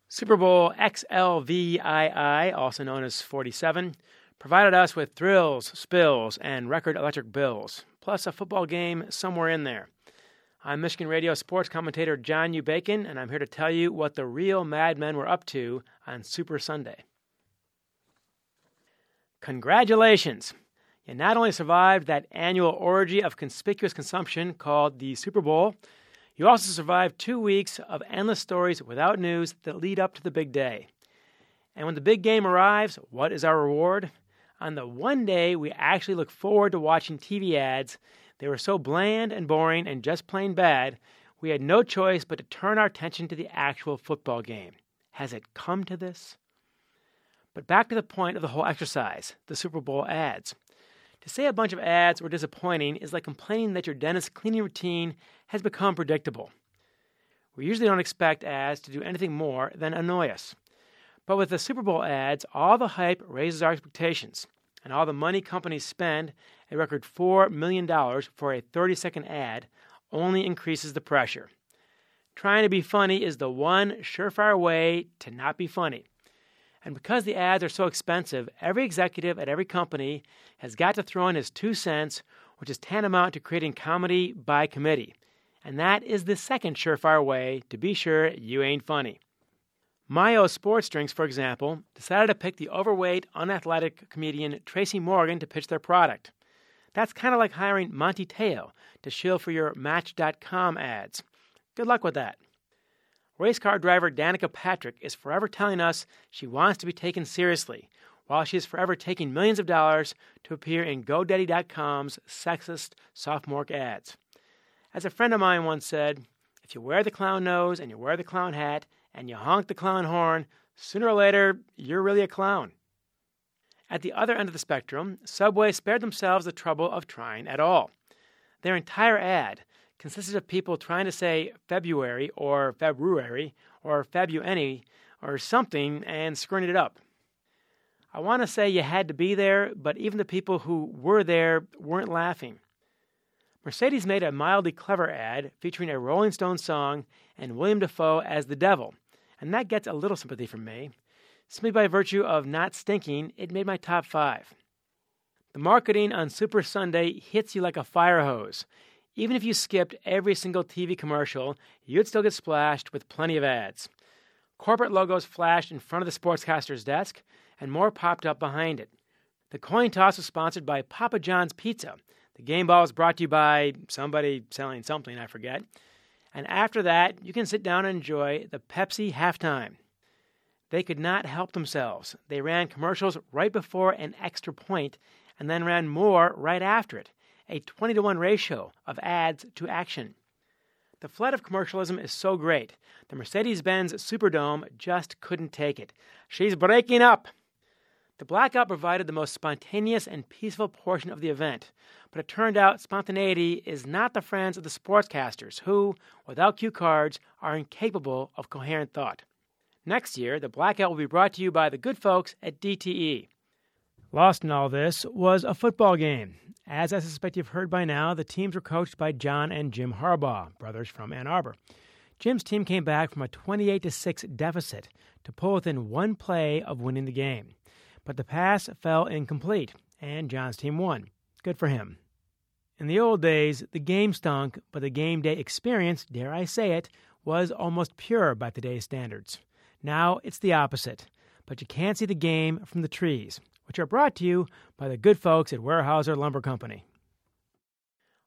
Super Bowl XLVII, also known as 47, provided us with thrills, spills, and record electric bills, plus a football game somewhere in there. I'm Michigan Radio sports commentator John U. Bacon, and I'm here to tell you what the real madmen were up to on Super Sunday. Congratulations! You not only survived that annual orgy of conspicuous consumption called the Super Bowl, you also survived 2 weeks of endless stories without news that lead up to the big day. And when the big game arrives, what is our reward? On the one day we actually look forward to watching TV ads, they were so bland and boring and just plain bad, we had no choice but to turn our attention to the actual football game. Has it come to this? But back to the point of the whole exercise, the Super Bowl ads. To say a bunch of ads were disappointing is like complaining that your dentist's cleaning routine has become predictable. We usually don't expect ads to do anything more than annoy us. But with the Super Bowl ads, all the hype raises our expectations, and all the money companies spend, a record $4 million for a 30-second ad, only increases the pressure. Trying to be funny is the one surefire way to not be funny. And because the ads are so expensive, every executive at every company has got to throw in his 2 cents, which is tantamount to creating comedy by committee. And that is the second surefire way to be sure you ain't funny. Mayo Sports Drinks, for example, decided to pick the overweight, unathletic comedian Tracy Morgan to pitch their product. That's kind of like hiring Monty Teo to shill for your Match.com ads. Good luck with that. Race car driver Danica Patrick is forever telling us she wants to be taken seriously, while she is forever taking millions of dollars to appear in GoDaddy.com's sexist sophomore ads. As a friend of mine once said, if you wear the clown nose and you wear the clown hat and you honk the clown horn, sooner or later, you're really a clown. At the other end of the spectrum, Subway spared themselves the trouble of trying at all. Their entire ad consisted of people trying to say February or February or Febuany or something and screwing it up. I want to say you had to be there, but even the people who were there weren't laughing. Mercedes made a mildly clever ad featuring a Rolling Stones song and William Dafoe as the devil, and that gets a little sympathy from me. Simply by virtue of not stinking, it made my top 5. The marketing on Super Sunday hits you like a fire hose. Even if you skipped every single TV commercial, you'd still get splashed with plenty of ads. Corporate logos flashed in front of the sportscaster's desk, and more popped up behind it. The coin toss was sponsored by Papa John's Pizza. The game ball was brought to you by somebody selling something, I forget. And after that, you can sit down and enjoy the Pepsi halftime. They could not help themselves. They ran commercials right before an extra point, and then ran more right after it. A 20-to-1 ratio of ads to action. The flood of commercialism is so great, the Mercedes-Benz Superdome just couldn't take it. She's breaking up! The blackout provided the most spontaneous and peaceful portion of the event, but it turned out spontaneity is not the friends of the sportscasters who, without cue cards, are incapable of coherent thought. Next year, the blackout will be brought to you by the good folks at DTE. Lost in all this was a football game. As I suspect you've heard by now, the teams were coached by John and Jim Harbaugh, brothers from Ann Arbor. Jim's team came back from a 28-6 deficit to pull within one play of winning the game. But the pass fell incomplete, and John's team won. Good for him. In the old days, the game stunk, but the game day experience, dare I say it, was almost pure by today's standards. Now it's the opposite, but you can't see the game from the trees, which are brought to you by the good folks at Weyerhaeuser Lumber Company.